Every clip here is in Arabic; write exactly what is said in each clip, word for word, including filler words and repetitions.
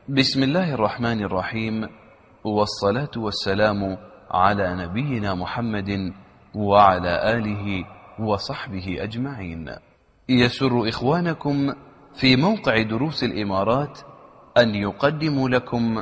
بسم الله الرحمن الرحيم، والصلاة والسلام على نبينا محمد وعلى آله وصحبه أجمعين. يسر إخوانكم في موقع دروس الإمارات أن يقدموا لكم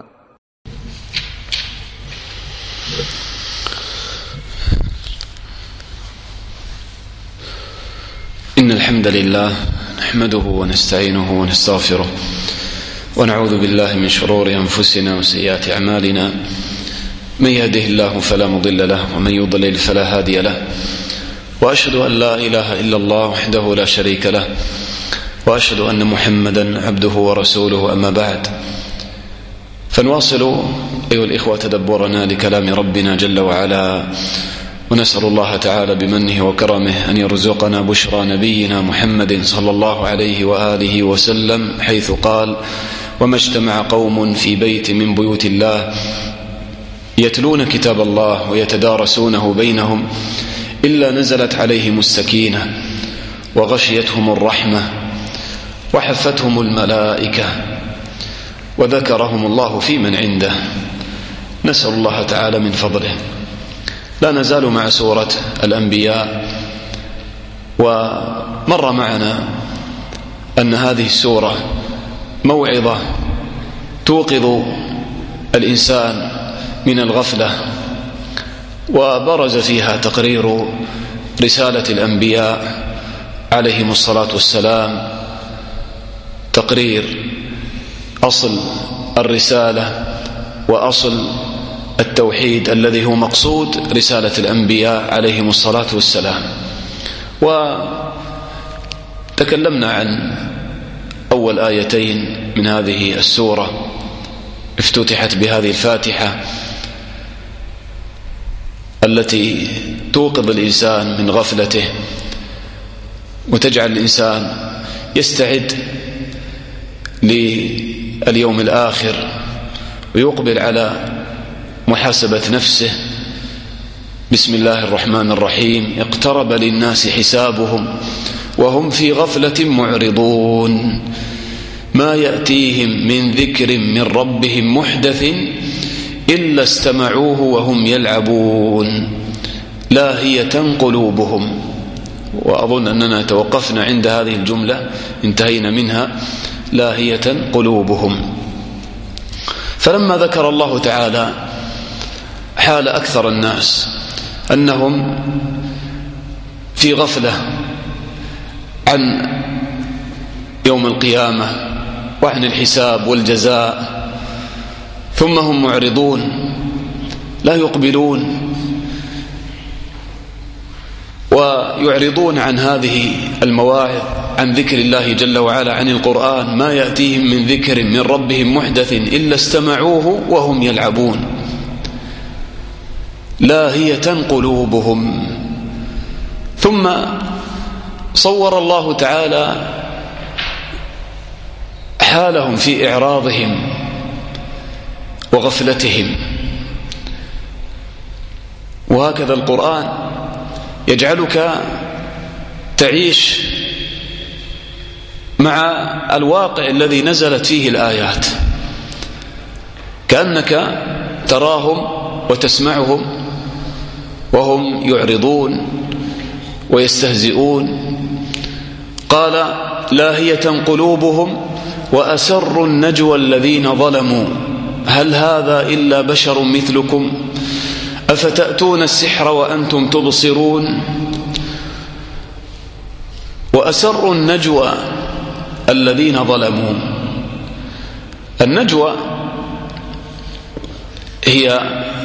إن الحمد لله نحمده ونستعينه ونستغفره ونعوذ بالله من شرور أنفسنا وسيئات أعمالنا. من يهده الله فلا مضل له ومن يضلل فلا هادي له، وأشهد أن لا إله إلا الله وحده لا شريك له، وأشهد أن محمدا عبده ورسوله. أما بعد، فنواصل أيها الإخوة تدبرنا لكلام ربنا جل وعلا، ونسأل الله تعالى بمنه وكرمه أن يرزقنا بشرى نبينا محمد صلى الله عليه وآله وسلم، حيث قال: وما اجتمع قوم في بيت من بيوت الله يتلون كتاب الله ويتدارسونه بينهم إلا نزلت عليهم السكينة وغشيتهم الرحمة وحفتهم الملائكة وذكرهم الله في من عنده. نسأل الله تعالى من فضله. لا نزال مع سورة الأنبياء، ومر معنا أن هذه السورة موعظة توقظ الإنسان من الغفلة، وبرز فيها تقرير رسالة الأنبياء عليهم الصلاة والسلام، تقرير أصل الرسالة وأصل التوحيد الذي هو مقصود رسالة الأنبياء عليهم الصلاة والسلام. وتكلمنا عن أول آيتين من هذه السورة، افتتحت بهذه الفاتحة التي توقظ الإنسان من غفلته وتجعل الإنسان يستعد لليوم الآخر ويقبل على محاسبة نفسه. بسم الله الرحمن الرحيم: اقترب للناس حسابهم وهم في غفلة معرضون، ما يأتيهم من ذكر من ربهم محدث إلا استمعوه وهم يلعبون، لاهية قلوبهم. وأظن أننا توقفنا عند هذه الجملة، انتهينا منها: لاهية قلوبهم. فلما ذكر الله تعالى حال أكثر الناس أنهم في غفلة عن يوم القيامة وعن الحساب والجزاء، ثم هم معرضون لا يقبلون ويعرضون عن هذه المواعظ، عن ذكر الله جل وعلا، عن القرآن، ما يأتيهم من ذكر من ربهم محدث إلا استمعوه وهم يلعبون، لاهية قلوبهم. ثم صور الله تعالى حالهم في إعراضهم وغفلتهم. وهكذا القرآن يجعلك تعيش مع الواقع الذي نزلت فيه الآيات، كأنك تراهم وتسمعهم وهم يعرضون ويستهزئون. قال: لاهية قلوبهم وأسروا النجوى الذين ظلموا هل هذا إلا بشر مثلكم أفتأتون السحر وأنتم تبصرون. وأسروا النجوى الذين ظلموا. النجوى هي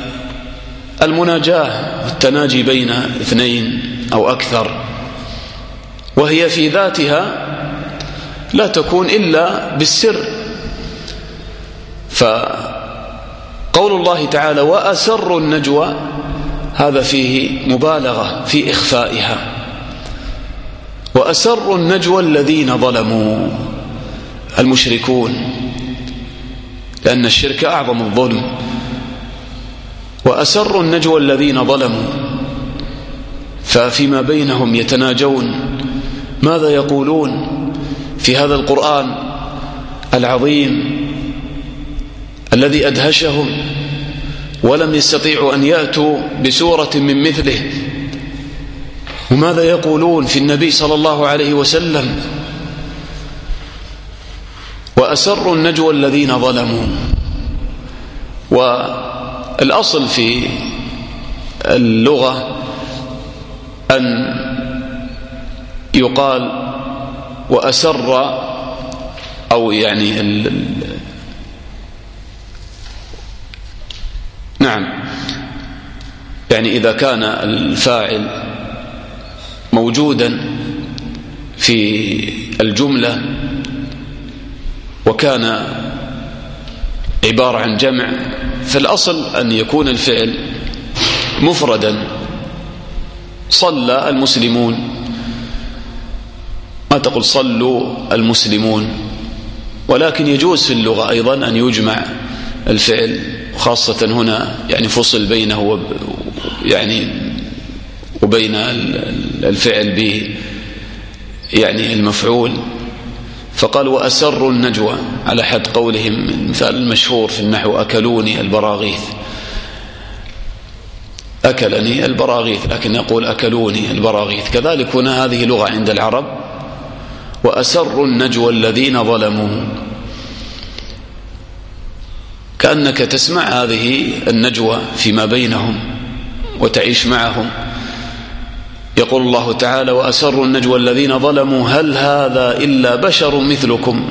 المناجاة والتناجي بين اثنين أو أكثر، وهي في ذاتها لا تكون إلا بالسر. فقول الله تعالى: وأسروا النجوى، هذا فيه مبالغة في إخفائها. وأسروا النجوى الذين ظلموا، المشركون، لأن الشرك أعظم الظلم. وأسروا النجوى الذين ظلموا، ففيما بينهم يتناجون ماذا يقولون في هذا القرآن العظيم الذي أدهشهم ولم يستطيعوا أن يأتوا بسورة من مثله. وماذا يقولون في النبي صلى الله عليه وسلم؟ وأسروا النجوى الذين ظلموا. والأصل في اللغة أن يقال وأسر، أو يعني ال ال نعم يعني إذا كان الفاعل موجودا في الجملة وكان عبارة عن جمع، فالأصل أن يكون الفعل مفردا. صلى المسلمون، ما تقول صلوا المسلمون. ولكن يجوز في اللغة أيضا أن يجمع الفعل، خاصة هنا يعني فصل بينه وب يعني وبين الفعل به يعني المفعول، فقال وأسروا النجوى على حد قولهم. المثال المشهور في النحو أكلوني البراغيث، أكلني البراغيث، لكن يقول أكلوني البراغيث. كذلك هنا هذه لغة عند العرب. وأسروا النجوى الذين ظلموا، كأنك تسمع هذه النجوى فيما بينهم وتعيش معهم. يقول الله تعالى وأسروا النجوى الذين ظلموا هل هذا إلا بشر مثلكم.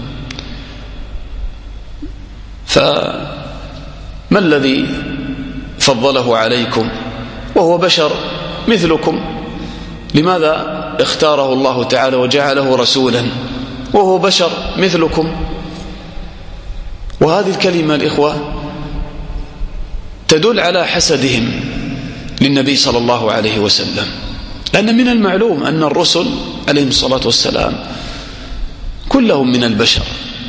فما الذي فضله عليكم وهو بشر مثلكم؟ لماذا اختاره الله تعالى وجعله رسولا وهو بشر مثلكم؟ وهذه الكلمة الإخوة تدل على حسدهم للنبي صلى الله عليه وسلم، لأن من المعلوم أن الرسل عليهم الصلاة والسلام كلهم من البشر.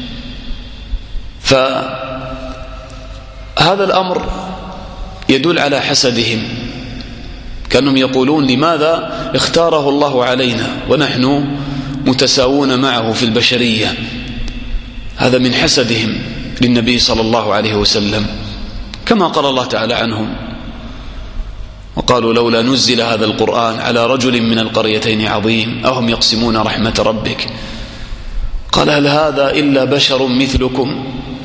فهذا الأمر يدل على حسدهم، كأنهم يقولون لماذا اختاره الله علينا ونحن متساوون معه في البشرية. هذا من حسدهم للنبي صلى الله عليه وسلم، كما قال الله تعالى عنهم وقالوا لولا نزل هذا القرآن على رجل من القريتين عظيم أهم يقسمون رحمة ربك. قال هل هذا إلا بشر مثلكم.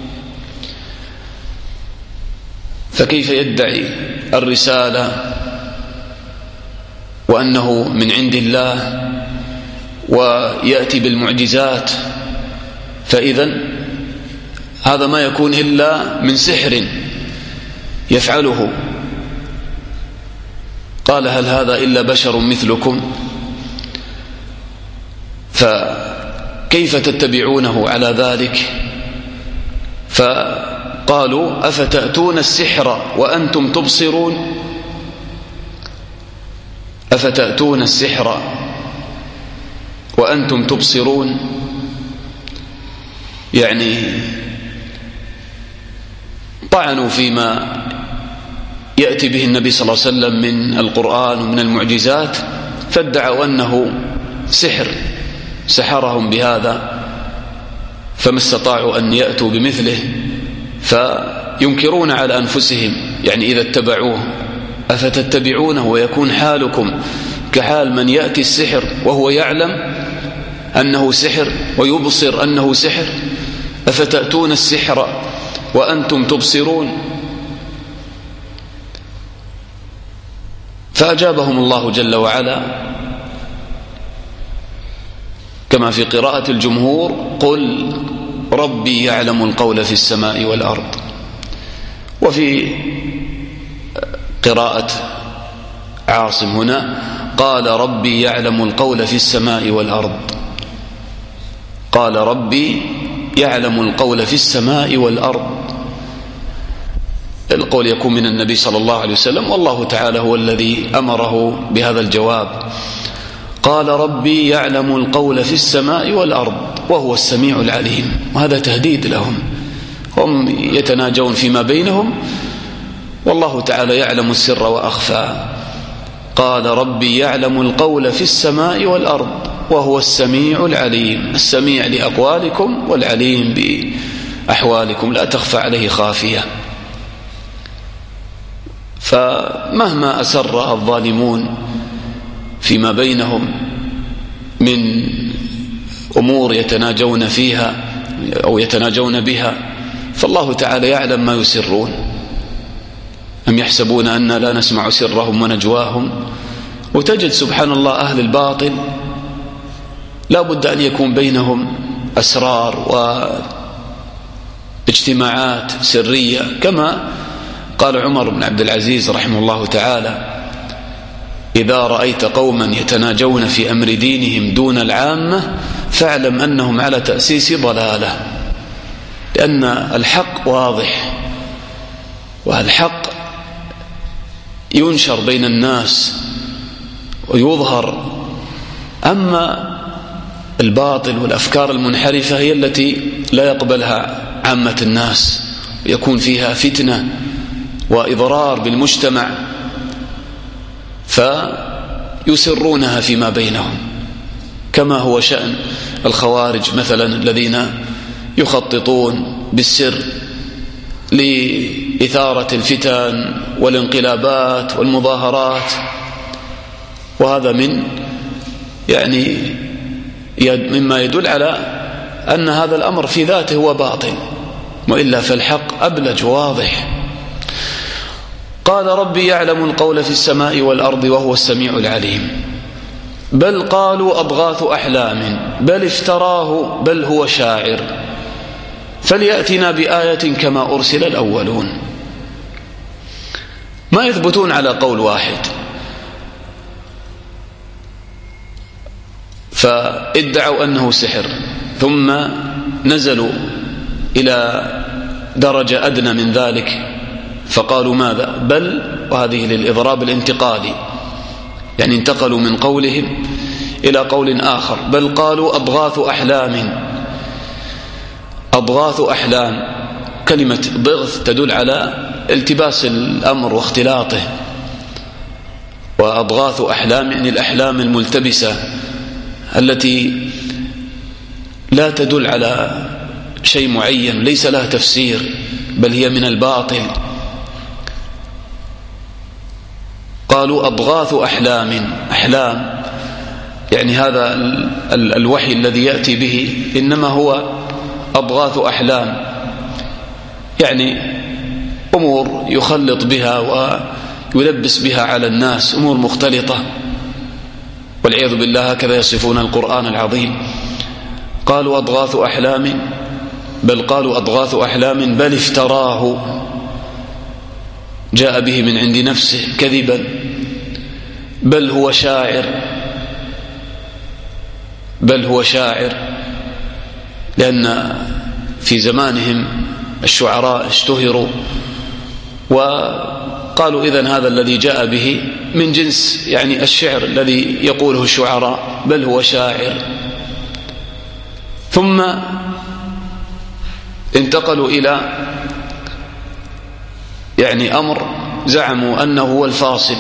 فكيف يدعي الرسالة وأنه من عند الله ويأتي بالمعجزات؟ فإذن هذا ما يكون إلا من سحر يفعله. قال هل هذا إلا بشر مثلكم، فكيف تتبعونه على ذلك؟ فقالوا أفتأتون السحر وأنتم تبصرون. أفتأتون السحر وأنتم تبصرون، يعني طعنوا فيما يأتي به النبي صلى الله عليه وسلم من القرآن ومن المعجزات، فادعوا أنه سحر، سحرهم بهذا فما استطاعوا أن يأتوا بمثله، فينكرون على أنفسهم يعني إذا اتبعوه. أفتتبعونه ويكون حالكم كحال من يأتي السحر وهو يعلم أنه سحر ويبصر أنه سحر. أفتأتون السحر وأنتم تبصرون. فأجابهم الله جل وعلا كما في قراءة الجمهور قل ربي يعلم القول في السماء والأرض. وفي قراءة عاصم هنا قال ربي يعلم القول في السماء والأرض. قال ربي يعلم القول في السماء والأرض. القول يكون من النبي صلى الله عليه وسلم، والله تعالى هو الذي أمره بهذا الجواب. قال ربي يعلم القول في السماء والأرض وهو السميع العليم. وهذا تهديد لهم، هم يتناجون فيما بينهم والله تعالى يعلم السر وأخفى. قال ربي يعلم القول في السماء والأرض وهو السميع العليم. السميع لأقوالكم والعليم أحوالكم لا تخفى عليه خافية. فمهما أسر الظالمون فيما بينهم من أمور يتناجون فيها أو يتناجون بها، فالله تعالى يعلم ما يسرون. أم يحسبون أننا لا نسمع سرهم ونجواهم؟ وتجد سبحان الله أهل الباطل لا بد أن يكون بينهم أسرار واجتماعات سرية، كما قال عمر بن عبد العزيز رحمه الله تعالى: إذا رأيت قوما يتناجون في أمر دينهم دون العامة فاعلم أنهم على تأسيس ضلالة، لأن الحق واضح والحق ينشر بين الناس ويظهر، أما الباطل والأفكار المنحرفة هي التي لا يقبلها عامة الناس، ويكون فيها فتنة وإضرار بالمجتمع، فيسرونها فيما بينهم، كما هو شأن الخوارج مثلا الذين يخططون بالسر لإثارة الفتن والانقلابات والمظاهرات. وهذا من يعني مما يدل على أن هذا الأمر في ذاته هو باطل، وإلا فالحق أبلج واضح. قال: ربي يعلم القول في السماء والأرض وهو السميع العليم. بل قالوا أضغاث أحلام بل افتراه بل هو شاعر فليأتنا بآية كما أرسل الأولون. ما يثبتون على قول واحد، فادعوا أنه سحر، ثم نزلوا إلى درجة أدنى من ذلك فقالوا ماذا؟ بل، وهذه للإضراب الانتقالي، يعني انتقلوا من قولهم إلى قول آخر. بل قالوا أضغاث أحلام. أضغاث أحلام، كلمة ضغث تدل على التباس الأمر واختلاطه، وأضغاث أحلام يعني الأحلام الملتبسة التي لا تدل على شيء معين، ليس لها تفسير، بل هي من الباطل. قالوا أضغاث أحلام. أحلام يعني هذا الوحي الذي يأتي به إنما هو أضغاث أحلام، يعني أمور يخلط بها ويلبس بها على الناس، أمور مختلطة، والعياذ بالله هكذا يصفون القرآن العظيم. قالوا أضغاث أحلام. بل قالوا أضغاث أحلام بل افتراه، جاء به من عند نفسه كذبا. بل هو شاعر. بل هو شاعر لأن في زمانهم الشعراء اشتهروا، وقالوا إذن هذا الذي جاء به من جنس يعني الشعر الذي يقوله الشعراء، بل هو شاعر. ثم انتقلوا إلى يعني أمر زعموا أنه هو الفاصل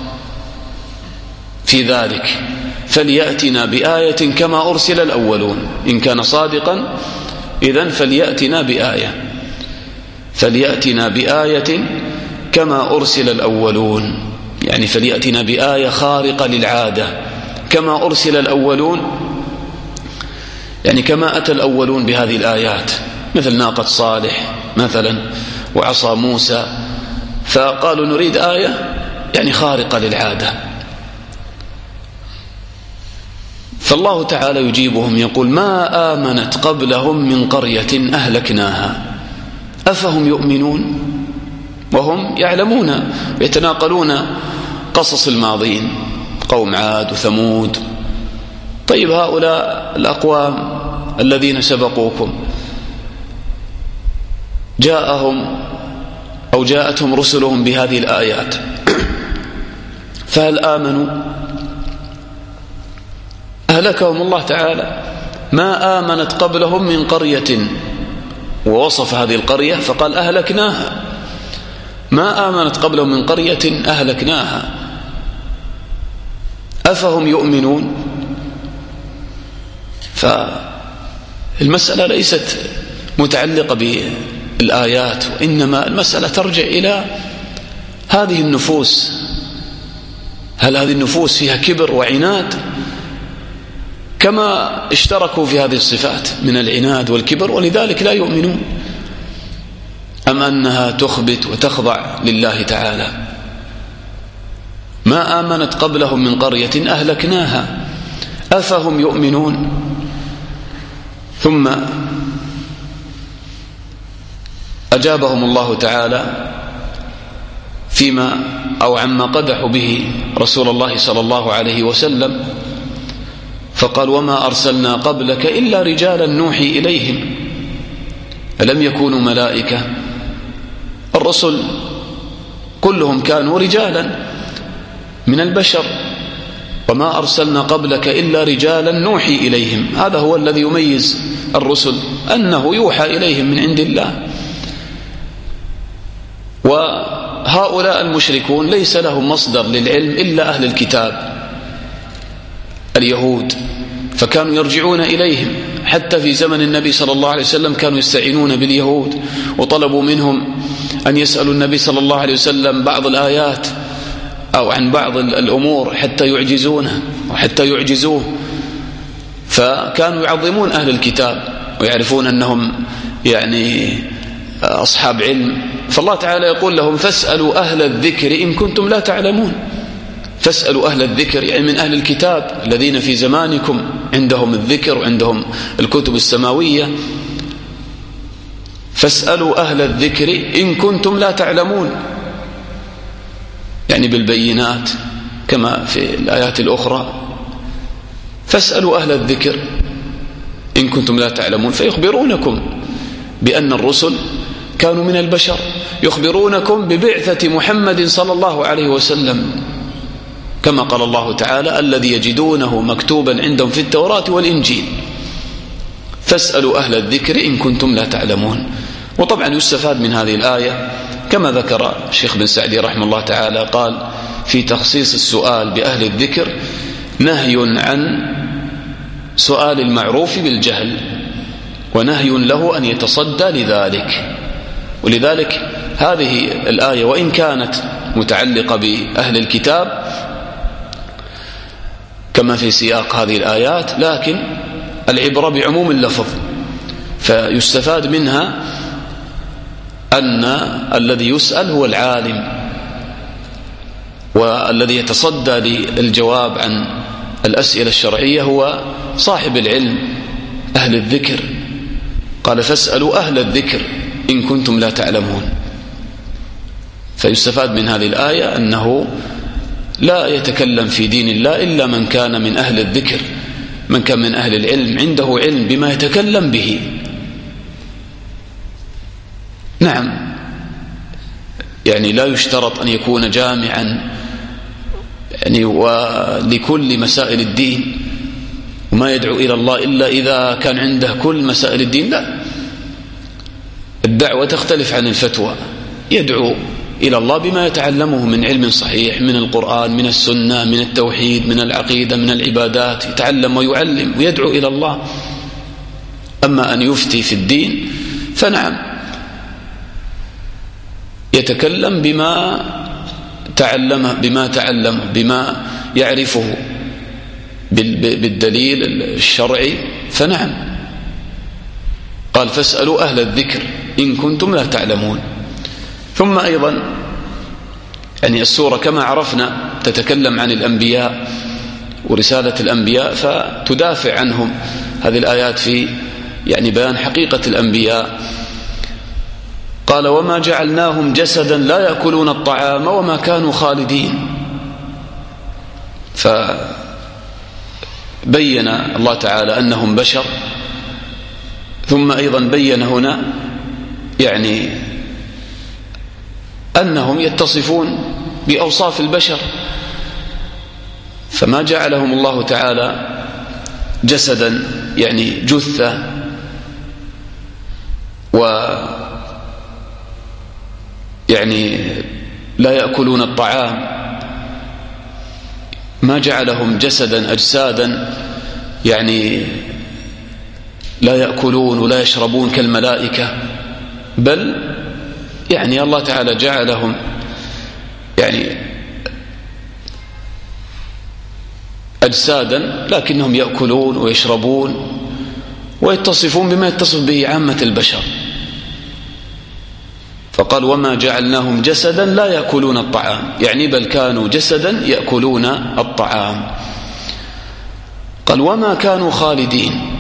في ذلك، فليأتنا بآية كما أرسل الأولون. إن كان صادقا إذن فليأتنا بآية، فليأتنا بآية كما أرسل الأولون، يعني فليأتنا بآية خارقة للعادة كما أرسل الأولون، يعني كما أتى الأولون بهذه الآيات، مثل ناقة صالح مثلا وعصا موسى، فقالوا نريد آية يعني خارقة للعادة. فالله تعالى يجيبهم يقول: ما آمنت قبلهم من قرية أهلكناها أفهم يؤمنون. وهم يعلمون ويتناقلون قصص الماضين، قوم عاد وثمود. طيب هؤلاء الأقوام الذين سبقوكم جاءهم أو جاءتهم رسلهم بهذه الآيات، فهل آمنوا؟ أهلكهم الله تعالى. ما آمنت قبلهم من قرية، ووصف هذه القرية فقال أهلكناها. ما آمنت قبلهم من قرية أهلكناها أفهم يؤمنون. فالمسألة ليست متعلقة بالآيات، وإنما المسألة ترجع إلى هذه النفوس. هل هذه النفوس فيها كبر وعناد كما اشتركوا في هذه الصفات من العناد والكبر ولذلك لا يؤمنون، أم أنها تخبت وتخضع لله تعالى؟ ما آمنت قبلهم من قرية أهلكناها أفهم يؤمنون. ثم أجابهم الله تعالى فيما أو عما قدحوا به رسول الله صلى الله عليه وسلم، فقال وما أرسلنا قبلك إلا رجالا نوحي إليهم ألم يكونوا ملائكة؟ الرسل كلهم كانوا رجالا من البشر، وما أرسلنا قبلك إلا رجالا نوحي إليهم. هذا هو الذي يميز الرسل، أنه يوحى إليهم من عند الله. وهؤلاء المشركون ليس لهم مصدر للعلم إلا أهل الكتاب اليهود، فكانوا يرجعون إليهم. حتى في زمن النبي صلى الله عليه وسلم كانوا يستعينون باليهود، وطلبوا منهم أن يسألوا النبي صلى الله عليه وسلم بعض الآيات أو عن بعض الأمور حتى يعجزونه وحتى يعجزوه. فكانوا يعظمون أهل الكتاب ويعرفون أنهم يعني أصحاب علم، فالله تعالى يقول لهم فاسألوا أهل الذكر إن كنتم لا تعلمون. فاسألوا أهل الذكر يعني من أهل الكتاب الذين في زمانكم عندهم الذكر وعندهم الكتب السماوية. فاسألوا أهل الذكر إن كنتم لا تعلمون، يعني بالبينات كما في الآيات الأخرى. فاسألوا أهل الذكر إن كنتم لا تعلمون، فيخبرونكم بأن الرسل كانوا من البشر، يخبرونكم ببعثة محمد صلى الله عليه وسلم، كما قال الله تعالى الذي يجدونه مكتوبا عندهم في التوراة والإنجيل. فاسألوا أهل الذكر إن كنتم لا تعلمون. وطبعا يستفاد من هذه الآية كما ذكر الشيخ بن سعدي رحمه الله تعالى، قال في تخصيص السؤال بأهل الذكر نهي عن سؤال المعروف بالجهل، ونهي له أن يتصدى لذلك. ولذلك هذه الآية وإن كانت متعلقة بأهل الكتاب كما في سياق هذه الآيات، لكن العبرة بعموم اللفظ، فيستفاد منها أن الذي يسأل هو العالم، والذي يتصدى للجواب عن الأسئلة الشرعية هو صاحب العلم أهل الذكر. قال فاسألوا أهل الذكر إن كنتم لا تعلمون. فيستفاد من هذه الآية أنه لا يتكلم في دين الله إلا من كان من أهل الذكر، من كان من أهل العلم عنده علم بما يتكلم به. نعم، يعني لا يشترط أن يكون جامعا يعني ولكل مسائل الدين وما يدعو إلى الله إلا إذا كان عنده كل مسائل الدين، لا، الدعوة تختلف عن الفتوى. يدعو إلى الله بما يتعلمه من علم صحيح، من القرآن، من السنة، من التوحيد، من العقيدة، من العبادات، يتعلم ويعلم ويدعو إلى الله. أما أن يفتي في الدين فنعم يتكلم بما تعلمه بما تعلمه بما يعرفه بالدليل الشرعي، فنعم. قال فاسألوا أهل الذكر إن كنتم لا تعلمون. ثم أيضا يعني السورة كما عرفنا تتكلم عن الأنبياء ورسالة الأنبياء، فتدافع عنهم هذه الآيات في يعني بيان حقيقة الأنبياء. قال وما جعلناهم جسدا لا يأكلون الطعام وما كانوا خالدين. فبين الله تعالى أنهم بشر، ثم أيضا بين هنا يعني أنهم يتصفون بأوصاف البشر، فما جعلهم الله تعالى جسدا يعني جثة و يعني لا يأكلون الطعام، ما جعلهم جسدا أجسادا يعني لا يأكلون ولا يشربون كالملائكة، بل يعني الله تعالى جعلهم يعني أجسادا لكنهم يأكلون ويشربون ويتصفون بما يتصف به عامة البشر. فقال وما جعلناهم جسدا لا يأكلون الطعام، يعني بل كانوا جسدا يأكلون الطعام. قال وما كانوا خالدين،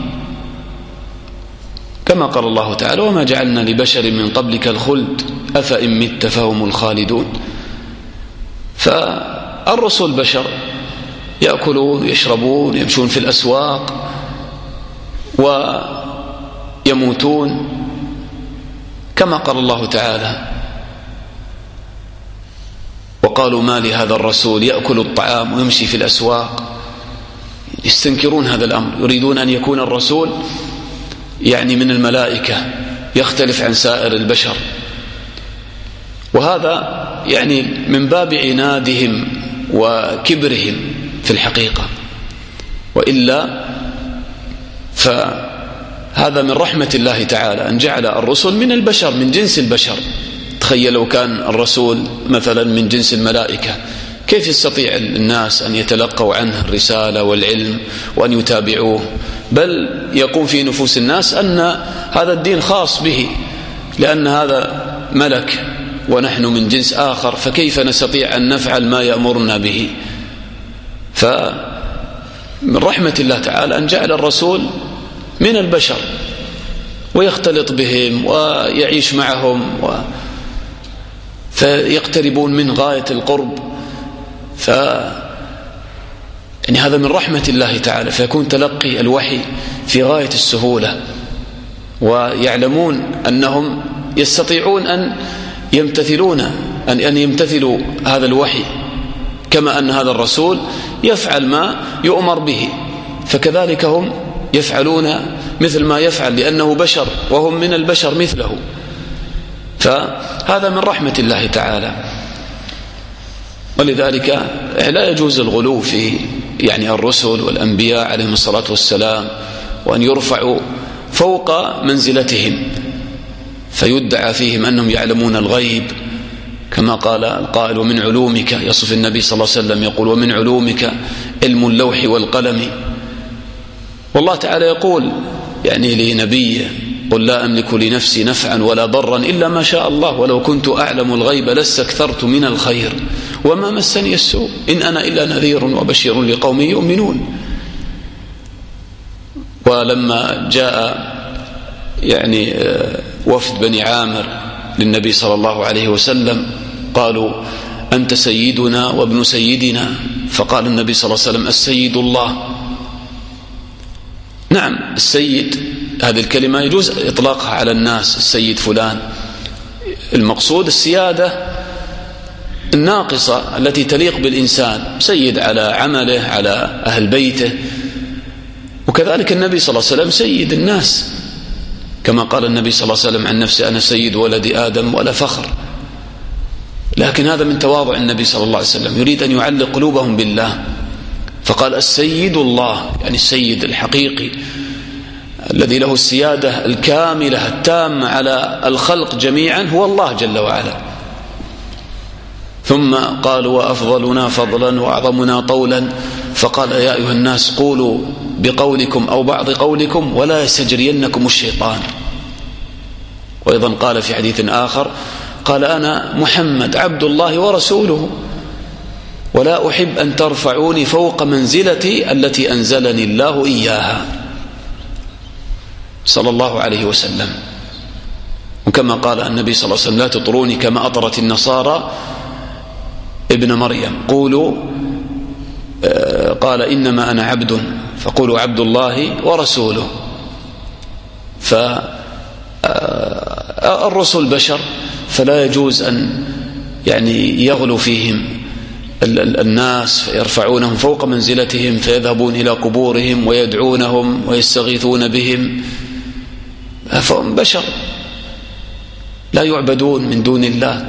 كما قال الله تعالى وما جعلنا لبشر من قبلك الخلد أفإن مت فهم الخالدون. فالرسل بشر يأكلون ويشربون يمشون في الأسواق ويموتون، كما قال الله تعالى وقالوا ما لهذا الرسول يأكل الطعام ويمشي في الأسواق. يستنكرون هذا الأمر، يريدون أن يكون الرسول يعني من الملائكة يختلف عن سائر البشر، وهذا يعني من باب عنادهم وكبرهم في الحقيقة، وإلا فهذا من رحمة الله تعالى أن جعل الرسل من البشر من جنس البشر. تخيل لو كان الرسول مثلا من جنس الملائكة، كيف يستطيع الناس أن يتلقوا عنه الرسالة والعلم وأن يتابعوه؟ بل يقوم في نفوس الناس أن هذا الدين خاص به، لأن هذا ملك ونحن من جنس آخر، فكيف نستطيع أن نفعل ما يأمرنا به؟ فمن رحمة الله تعالى أن جعل الرسول من البشر ويختلط بهم ويعيش معهم و... فيقتربون من غاية القرب. ف يعني هذا من رحمة الله تعالى، فيكون تلقي الوحي في غاية السهولة، ويعلمون أنهم يستطيعون أن يمتثلون أن أن يمتثلوا هذا الوحي، كما أن هذا الرسول يفعل ما يؤمر به، فكذلك هم يفعلون مثل ما يفعل، لأنه بشر وهم من البشر مثله. فهذا من رحمة الله تعالى، ولذلك لا يجوز الغلو في يعني الرسل والأنبياء عليهم الصلاة والسلام، وأن يرفعوا فوق منزلتهم فيدعى فيهم أنهم يعلمون الغيب، كما قال القائل ومن علومك، يصف النبي صلى الله عليه وسلم يقول ومن علومك علم اللوح والقلم. والله تعالى يقول يعني لنبيه قل لا أملك لنفسي نفعا ولا ضرا إلا ما شاء الله ولو كنت أعلم الغيب لاستكثرت من الخير وما مسني السوء إن أنا إلا نذير وبشير لقوم يؤمنون. ولما جاء يعني وفد بني عامر للنبي صلى الله عليه وسلم قالوا أنت سيدنا وابن سيدنا، فقال النبي صلى الله عليه وسلم السيد الله. نعم السيد هذه الكلمة يجوز إطلاقها على الناس، السيد فلان، المقصود السيادة الناقصة التي تليق بالإنسان، سيد على عمله على أهل بيته. وكذلك النبي صلى الله عليه وسلم سيد الناس، كما قال النبي صلى الله عليه وسلم عن نفسه أنا سيد ولد آدم ولا فخر. لكن هذا من تواضع النبي صلى الله عليه وسلم، يريد أن يعلق قلوبهم بالله، فقال السيد الله، يعني السيد الحقيقي الذي له السيادة الكاملة التامة على الخلق جميعا هو الله جل وعلا. ثم قالوا وأفضلنا فضلا وأعظمنا طولا، فقال يا أيها الناس قولوا بقولكم أو بعض قولكم ولا يستجرينكم الشيطان. وأيضا قال في حديث آخر قال أنا محمد عبد الله ورسوله ولا أحب أن ترفعوني فوق منزلتي التي أنزلني الله إياها صلى الله عليه وسلم. وكما قال النبي صلى الله عليه وسلم لا تطروني كما أطرت النصارى ابن مريم، قولوا قال إنما أنا عبد فقولوا عبد الله ورسوله. فالرسل بشر، فلا يجوز أن يعني يغلو فيهم الناس فيرفعونهم فوق منزلتهم فيذهبون إلى قبورهم ويدعونهم ويستغيثون بهم، فهم بشر لا يعبدون من دون الله،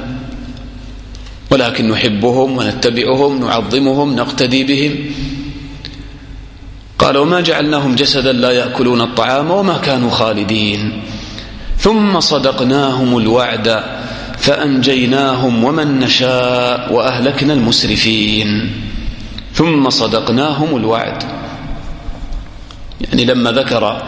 ولكن نحبهم ونتبعهم نعظمهم نقتدي بهم. قال وما جعلناهم جسدا لا يأكلون الطعام وما كانوا خالدين ثم صدقناهم الوعد فأنجيناهم ومن نشاء وأهلكنا المسرفين. ثم صدقناهم الوعد، يعني لما ذكر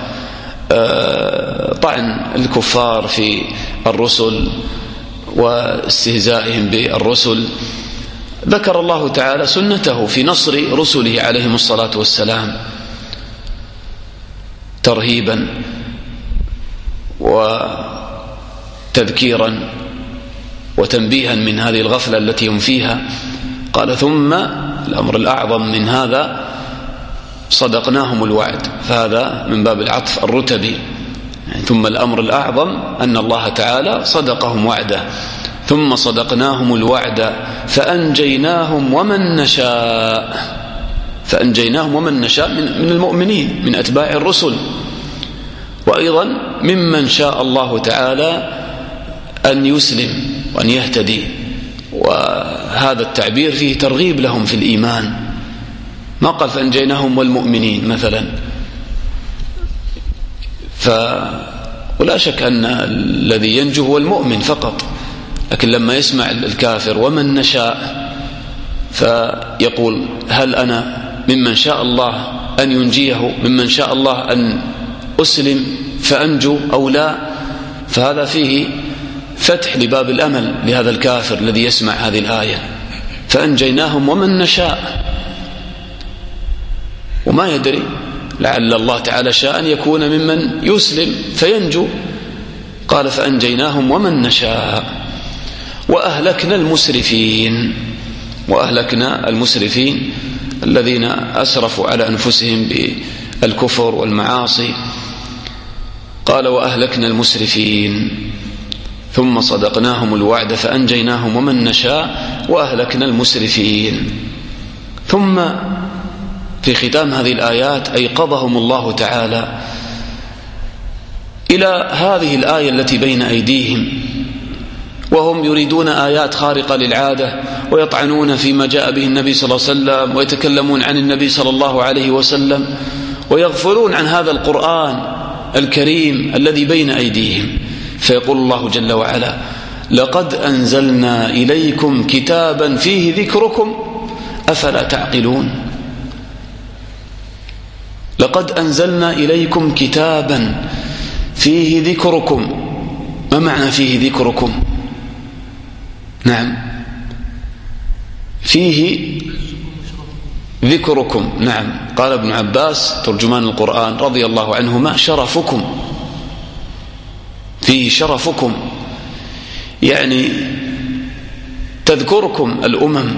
طعن الكفار في الرسل واستهزائهم بالرسل، ذكر الله تعالى سنته في نصر رسله عليهم الصلاة والسلام ترهيبا وتذكيرا وتنبيها من هذه الغفلة التي هم فيها. قال ثم الأمر الأعظم من هذا صدقناهم الوعد، فهذا من باب العطف الرتبي، يعني ثم الأمر الأعظم أن الله تعالى صدقهم وعده. ثم صدقناهم الوعد فأنجيناهم ومن نشاء، فأنجيناهم ومن نشاء من المؤمنين من أتباع الرسل، وأيضا ممن شاء الله تعالى أن يسلم وأن يهتدي، وهذا التعبير فيه ترغيب لهم في الإيمان. ما قال فأنجيناهم والمؤمنين مثلا، ف ولا شك أن الذي ينجو هو المؤمن فقط، لكن لما يسمع الكافر ومن نشاء فيقول هل أنا ممن شاء الله أن ينجيه، ممن شاء الله أن أسلم فأنجو أو لا؟ فهذا فيه فتح لباب الأمل لهذا الكافر الذي يسمع هذه الآية، فأنجيناهم ومن نشاء، وما يدري لعل الله تعالى شاء أن يكون ممن يسلم فينجو. قال فأنجيناهم ومن نشاء وأهلكنا المسرفين، وأهلكنا المسرفين الذين أسرفوا على أنفسهم بالكفر والمعاصي. قال وأهلكنا المسرفين ثم صدقناهم الوعد فأنجيناهم ومن نشاء وأهلكنا المسرفين. ثم في ختام هذه الآيات أيقظهم الله تعالى إلى هذه الآية التي بين أيديهم، وهم يريدون آيات خارقة للعادة ويطعنون فيما جاء به النبي صلى الله عليه وسلم ويتكلمون عن النبي صلى الله عليه وسلم ويغفلون عن هذا القرآن الكريم الذي بين أيديهم. فيقول الله جل وعلا لقد أنزلنا إليكم كتابا فيه ذكركم أفلا تعقلون. لقد أنزلنا إليكم كتابا فيه ذكركم. ما معنى فيه ذكركم؟ نعم، فيه ذكركم. نعم، قال ابن عباس ترجمان القرآن رضي الله عنهما شرفكم، فيه شرفكم، يعني تذكركم الأمم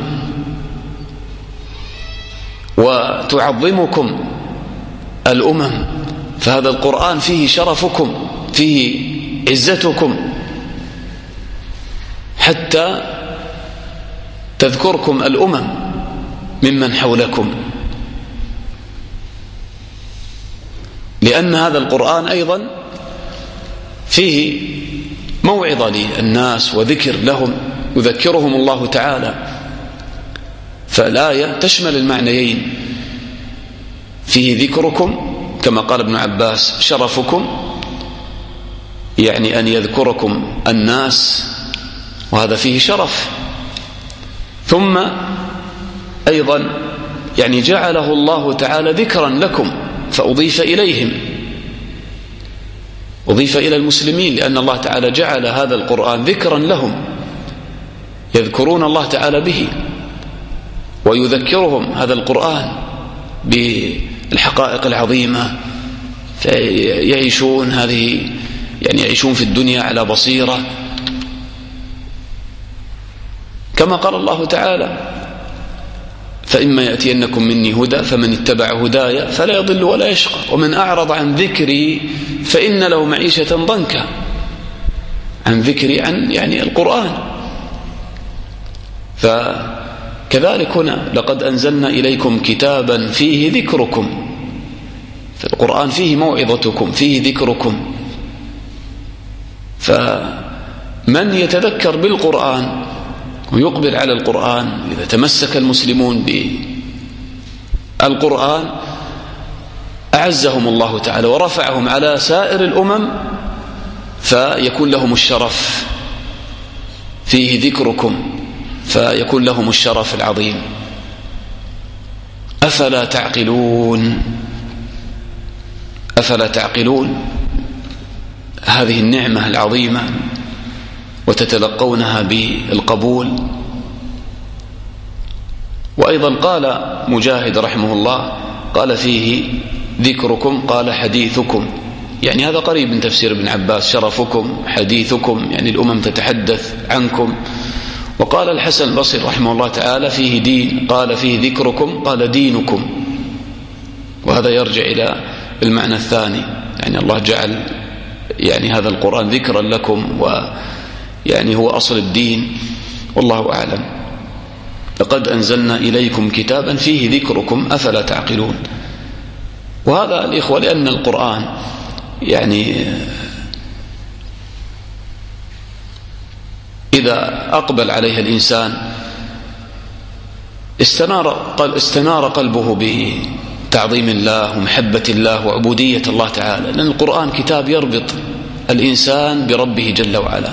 وتعظمكم الأمم، فهذا القرآن فيه شرفكم، فيه عزتكم، حتى تذكركم الأمم ممن حولكم، لأن هذا القرآن أيضا فيه موعظة للناس وذكر لهم، يذكرهم الله تعالى. فالآية تشمل المعنيين، فيه ذكركم كما قال ابن عباس شرفكم، يعني أن يذكركم الناس، وهذا فيه شرف. ثم أيضا يعني جعله الله تعالى ذكرا لكم فأضيف إليهم، أضيف إلى المسلمين، لأن الله تعالى جعل هذا القرآن ذكرا لهم، يذكرون الله تعالى به ويذكرهم هذا القرآن بالحقائق العظيمة، فيعيشون هذه يعني يعيشون في الدنيا على بصيرة، كما قال الله تعالى فإما يأتينكم مني هدى فمن اتبع هدايا فلا يضل ولا يشقى ومن أعرض عن ذكري فإن له معيشة ضنكا. عن ذكري عن يعني القرآن. فكذلك هنا لقد أنزلنا إليكم كتابا فيه ذكركم، في القرآن فيه موعظتكم، فيه ذكركم. فمن يتذكر بالقرآن ويقبل على القرآن، إذا تمسك المسلمون بالقرآن أعزهم الله تعالى ورفعهم على سائر الأمم، فيكون لهم الشرف، فيه ذكركم فيكون لهم الشرف العظيم. أفلا تعقلون؟ أفلا تعقلون هذه النعمة العظيمة وتتلقونها بالقبول. وأيضا قال مجاهد رحمه الله، قال فيه ذكركم، قال حديثكم، يعني هذا قريب من تفسير ابن عباس، شرفكم حديثكم، يعني الأمم تتحدث عنكم. وقال الحسن البصري رحمه الله تعالى فيه دين، قال فيه ذكركم، قال دينكم، وهذا يرجع إلى المعنى الثاني، يعني الله جعل يعني هذا القرآن ذكرا لكم، ويعني هو أصل الدين، والله أعلم. لقد أنزلنا إليكم كتابا فيه ذكركم أفلا تعقلون. وهذا الإخوة لأن القرآن يعني إذا أقبل عليها الإنسان استنار, استنار قلبه بتعظيم الله ومحبة الله وعبودية الله تعالى، لأن القرآن كتاب يربط الإنسان بربه جل وعلا،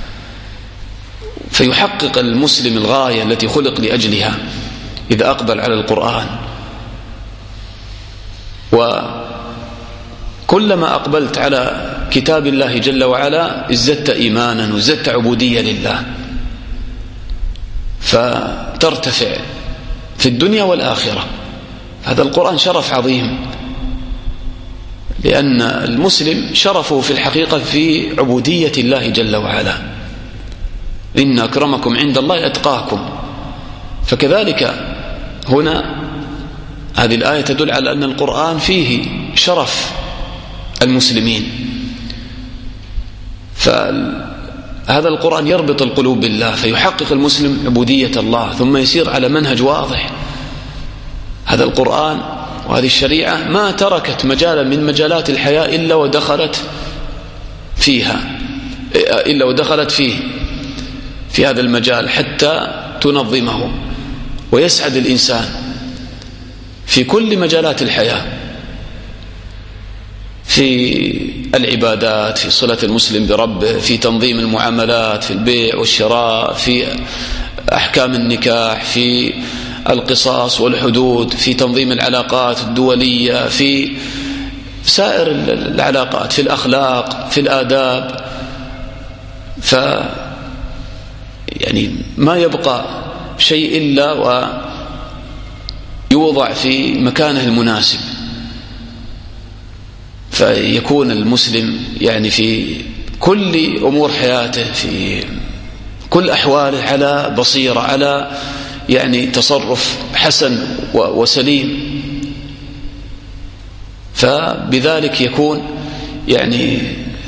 فيحقق المسلم الغاية التي خلق لأجلها إذا أقبل على القرآن. وكلما أقبلت على كتاب الله جل وعلا ازددت إيمانا وازددت عبودية لله، فترتفع في الدنيا والآخرة. هذا القرآن شرف عظيم، لأن المسلم شرفه في الحقيقة في عبودية الله جل وعلا. إن أكرمكم عند الله أتقاكم. فكذلك هنا هذه الآية تدل على أن القرآن فيه شرف المسلمين، فهذا القرآن يربط القلوب بالله، فيحقق المسلم عبودية الله، ثم يسير على منهج واضح. هذا القرآن وهذه الشريعة ما تركت مجالا من مجالات الحياة إلا ودخلت فيها إلا ودخلت فيه في هذا المجال حتى تنظمه، ويسعد الإنسان في كل مجالات الحياة، في العبادات، في صلة المسلم بربه، في تنظيم المعاملات، في البيع والشراء، في أحكام النكاح، في القصاص والحدود، في تنظيم العلاقات الدولية، في سائر العلاقات، في الأخلاق، في الآداب. ف يعني ما يبقى شيء إلا ويوضع في مكانه المناسب، فيكون المسلم يعني في كل أمور حياته، في كل أحواله على بصيرة، على يعني تصرف حسن وسليم. فبذلك يكون يعني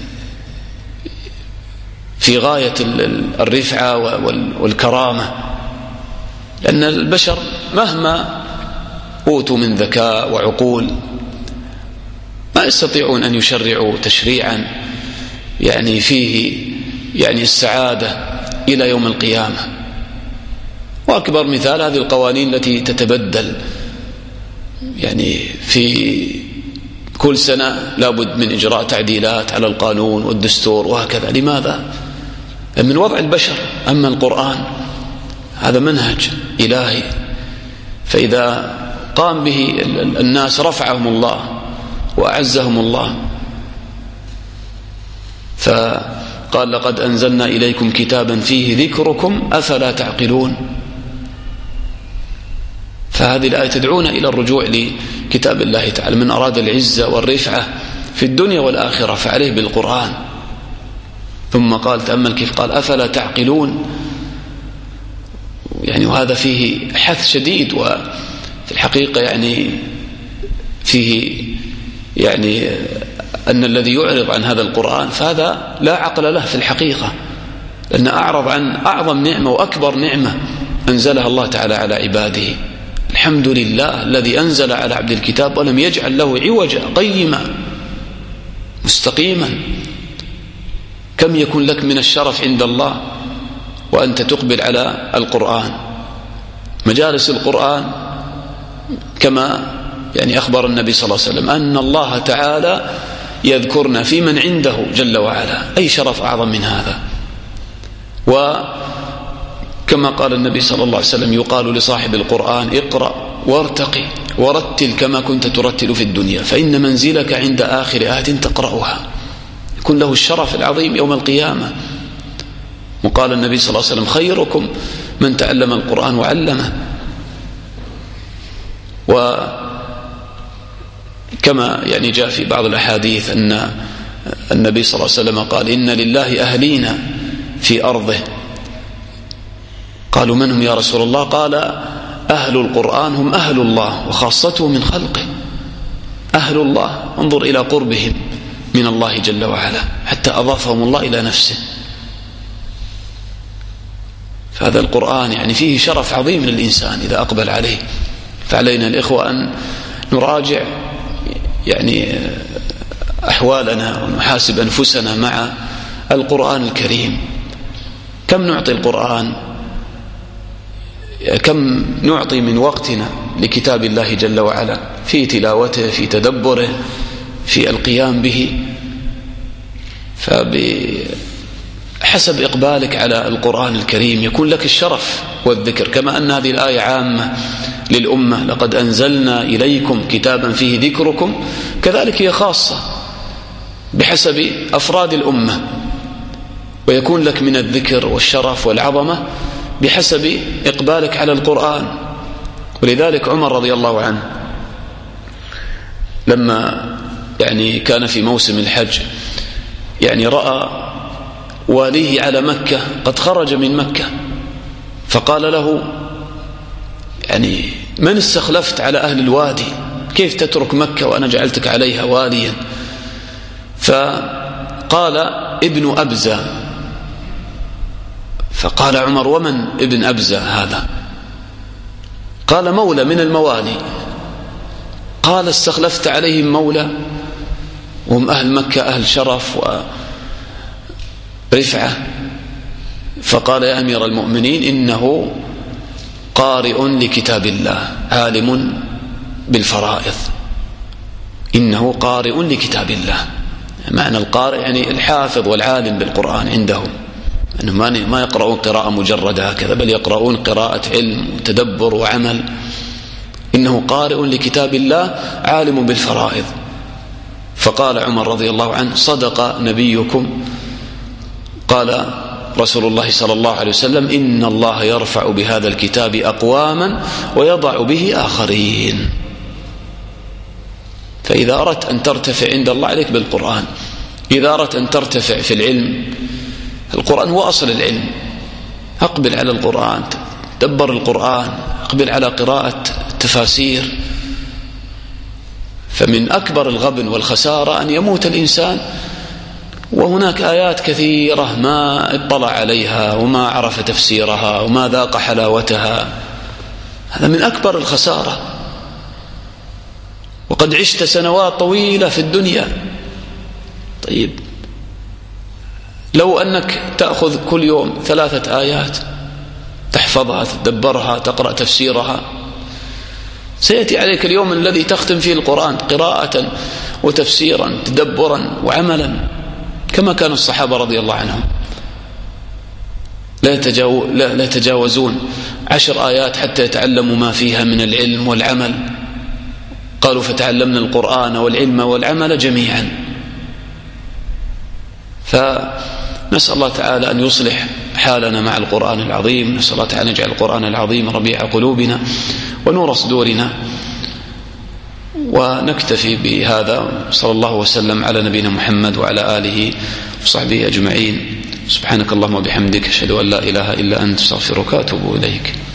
في غاية الرفعة والكرامة، لأن البشر مهما أوتوا من ذكاء وعقول ما يستطيعون أن يشرعوا تشريعا يعني فيه يعني السعادة إلى يوم القيامة. وأكبر مثال هذه القوانين التي تتبدل يعني في كل سنة لابد من إجراء تعديلات على القانون والدستور وهكذا. لماذا؟ من وضع البشر. أما القرآن هذا منهج إلهي، فإذا قام به الناس رفعهم الله وأعزهم الله. فقال لقد أنزلنا إليكم كتابا فيه ذكركم أفلا تعقلون. فهذه الآية تدعونا إلى الرجوع لكتاب الله تعالى. من أراد العزة والرفعة في الدنيا والآخرة فعليه بالقرآن. ثم قال تأمل كيف قال أفلا تعقلون، يعني وهذا فيه حث شديد، وفي الحقيقة يعني فيه يعني أن الذي يعرض عن هذا القرآن فهذا لا عقل له في الحقيقة، لأن أعرض عن أعظم نعمة وأكبر نعمة أنزلها الله تعالى على عباده. الحمد لله الذي أنزل على عبد الكتاب ولم يجعل له عوجا قيما مستقيما. كم يكون لك من الشرف عند الله وأنت تقبل على القرآن. مجالس القرآن كما يعني أخبر النبي صلى الله عليه وسلم أن الله تعالى يذكرنا في من عنده جل وعلا. أي شرف أعظم من هذا؟ وكما قال النبي صلى الله عليه وسلم يقال لصاحب القرآن اقرأ وارتقي ورتل كما كنت ترتل في الدنيا فإن منزلك عند آخر آية تقرأها. يكون له الشرف العظيم يوم القيامة. وقال النبي صلى الله عليه وسلم خيركم من تعلم القرآن وعلمه. وكما يعني جاء في بعض الأحاديث أن النبي صلى الله عليه وسلم قال إن لله أهلين في أرضه. قالوا من هم يا رسول الله؟ قال أهل القرآن هم أهل الله وخاصته من خلقه. أهل الله انظر إلى قربهم من الله جل وعلا حتى أضافهم الله إلى نفسه. فهذا القرآن يعني فيه شرف عظيم للإنسان إذا أقبل عليه. فعلينا الإخوة أن نراجع يعني أحوالنا ونحاسب أنفسنا مع القرآن الكريم. كم نعطي القرآن؟ كم نعطي من وقتنا لكتاب الله جل وعلا في تلاوته، في تدبره، في القيام به؟ فبحسب إقبالك على القرآن الكريم يكون لك الشرف والذكر. كما أن هذه الآية عامة للأمة لقد أنزلنا إليكم كتابا فيه ذكركم، كذلك هي خاصة بحسب أفراد الأمة، ويكون لك من الذكر والشرف والعظمة بحسب إقبالك على القرآن. ولذلك عمر رضي الله عنه لما يعني كان في موسم الحج يعني رأى واليه على مكة قد خرج من مكة، فقال له يعني من استخلفت على أهل الوادي؟ كيف تترك مكة وأنا جعلتك عليها واليا؟ فقال ابن أبزة. فقال عمر ومن ابن أبزة هذا؟ قال مولى من الموالي. قال استخلفت عليهم مولى وهم أهل مكة أهل شرف ورفعة؟ فقال يا أمير المؤمنين إنه قارئ لكتاب الله عالم بالفرائض. إنه قارئ لكتاب الله. معنى القارئ يعني الحافظ والعالم بالقرآن عندهم، أنه ما يقرؤون قراءة مجردة هكذا، بل يقرؤون قراءة علم وتدبر وعمل. إنه قارئ لكتاب الله عالم بالفرائض. فقال عمر رضي الله عنه صدق نبيكم. قال رسول الله صلى الله عليه وسلم إن الله يرفع بهذا الكتاب أقواما ويضع به آخرين. فإذا أردت أن ترتفع عند الله عليك بالقرآن. إذا أردت أن ترتفع في العلم، القرآن هو أصل العلم. أقبل على القرآن، دبر القرآن، أقبل على قراءة تفاسير. فمن أكبر الغبن والخسارة أن يموت الإنسان وهناك آيات كثيرة ما اطلع عليها وما عرف تفسيرها وما ذاق حلاوتها. هذا من أكبر الخسارة. وقد عشت سنوات طويلة في الدنيا. طيب لو أنك تأخذ كل يوم ثلاثة آيات تحفظها، تدبرها، تقرأ تفسيرها، سيأتي عليك اليوم الذي تختم فيه القرآن قراءة وتفسيرا تدبرا وعملا، كما كان الصحابة رضي الله عنهم لا, يتجاو لا, لا يتجاوزون عشر آيات حتى يتعلموا ما فيها من العلم والعمل. قالوا فتعلمنا القرآن والعلم والعمل جميعا. فنسأل الله تعالى أن يصلح حالنا مع القرآن العظيم. نسأل الله تعالى أن يجعل القرآن العظيم ربيع قلوبنا ونور صدورنا. ونكتفي بهذا. صلى الله وسلم على نبينا محمد وعلى آله وصحبه أجمعين. سبحانك اللهم وبحمدك أشهد أن لا إله إلا أنت أستغفرك وأتوب إليك.